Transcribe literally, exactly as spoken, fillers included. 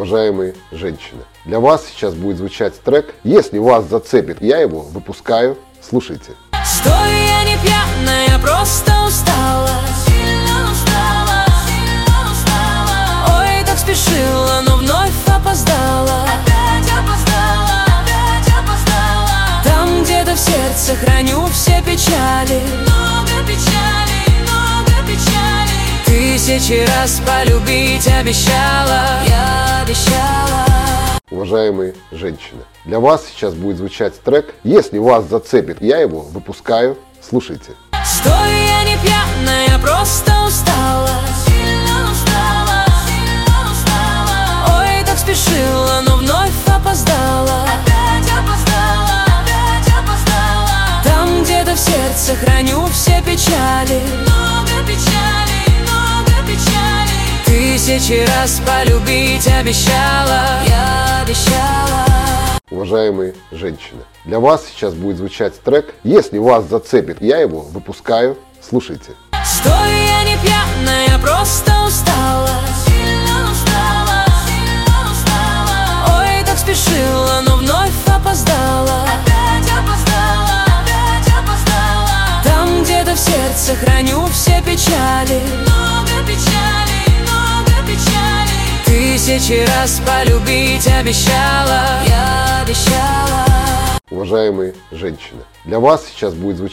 Уважаемые женщины, для вас сейчас будет звучать трек. Если вас зацепит, я его выпускаю. Слушайте. Стой, я не пьяная, просто устала. Сильно устала, сильно устала. Ой, так спешила, но вновь опоздала. Опять опоздала, опять опоздала. Там где-то в сердце храню все печали. Много печали, много печали. Тысячи раз полюбить обещала. Я обещала. Уважаемые женщины, для вас сейчас будет звучать трек. Если вас зацепит, я его выпускаю. Слушайте. Стой, я не пьяная, просто устала. Сильно устала, сильно устала. Ой, так спешила, но вновь опоздала. Опять опоздала, опять опоздала. Там где-то в сердце храню все печали. Много печали, много печали. Тысячи раз полюбить обещала. Я обещала. Уважаемые женщины, для вас сейчас будет звучать трек. Если вас зацепит, я его выпускаю. Слушайте. Стой, я не пьяная, просто устала. Сильно устала, сильно устала. Ой, так спешила, но вновь опоздала. Опять опоздала, опять опоздала. Там где-то в сердце храню все печали. Много печали, много печали. Тысячи раз полюбить обещала. Я обещала. Уважаемые женщины, для вас сейчас будет звучать